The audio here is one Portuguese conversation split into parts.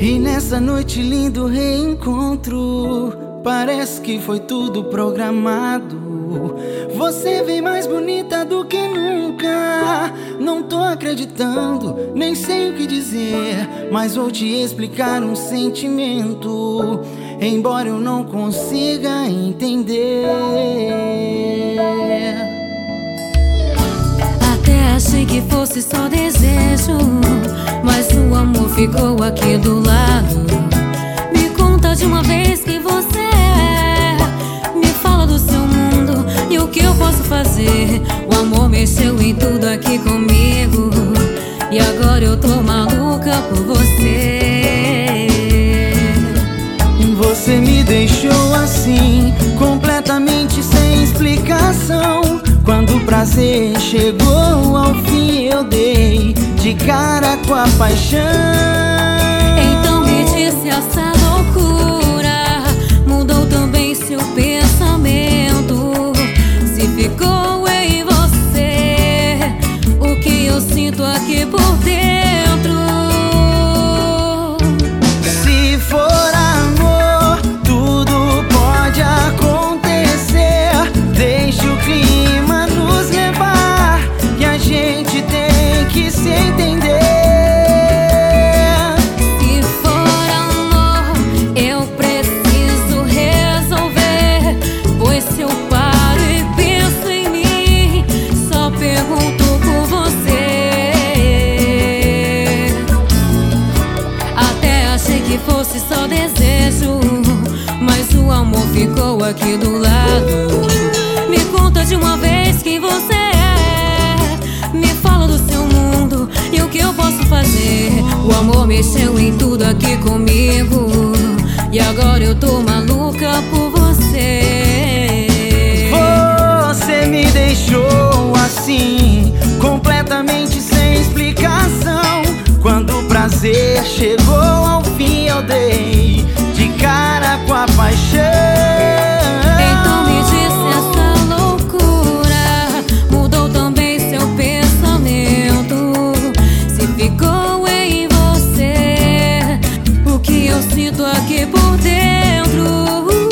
E nessa noite lindo reencontro, parece que foi tudo programado. Você vem mais bonita do que nunca. Não tô acreditando, nem sei o que dizer, mas vou te explicar um sentimento, embora eu não consiga entender. Até achei que fosse só desejo, mas o amor ficou aqui do lado. Me conta de uma vez quem você é, me fala do seu mundo e o que eu posso fazer. O amor mexeu em tudo aqui comigo, e agora eu tô maluca por você. Você me deixou assim, completamente sem explicação. Quando o prazer chegou ao fim, eu dei de cara com a paixão. Então me disse, essa loucura mudou também seu pensamento? Se ficou em você o que eu sinto aqui por dentro? Se for amor, tudo pode acontecer. Deixa o clima nos levar, que a gente tem que se entender. Se for amor, eu preciso resolver, pois se eu paro e penso em mim, só pergunto por você. Até achei que fosse só desejo, mas o amor ficou aqui do lado. Me conta de uma vez quem você é, me fala do seu mundo e o que eu posso fazer. O amor mexeu em tudo aqui comigo, e agora eu tô maluca por você. Você me deixou assim, completamente sem explicação. Quando o prazer chegou ao fim, eu dei de cara com a paixão. Então me disse, essa loucura mudou também seu pensamento? Se ficou em você o que eu sinto aqui por dentro?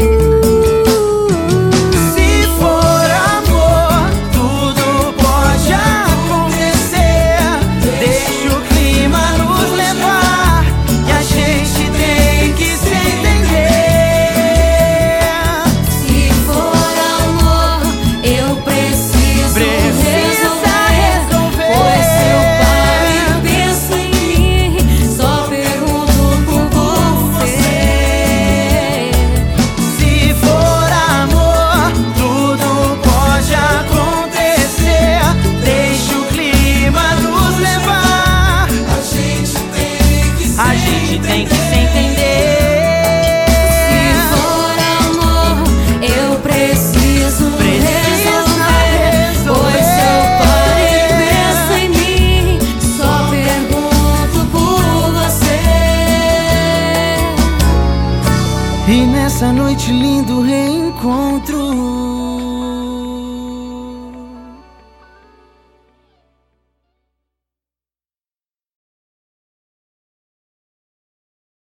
Se for amor, tudo pode acontecer. Deixa o clima nos levar, que a gente tem que se entender. Se for amor, eu preciso resolver, pois se eu paro e penso em mim, só pergunto por você. Se for amor, tudo pode acontecer. Deixa o clima nos levar, a gente tem que se entender. Se for amor, eu preciso resolver, pois se eu paro e penso em mim, só pergunto por você. E nessa noite lindo reencontro,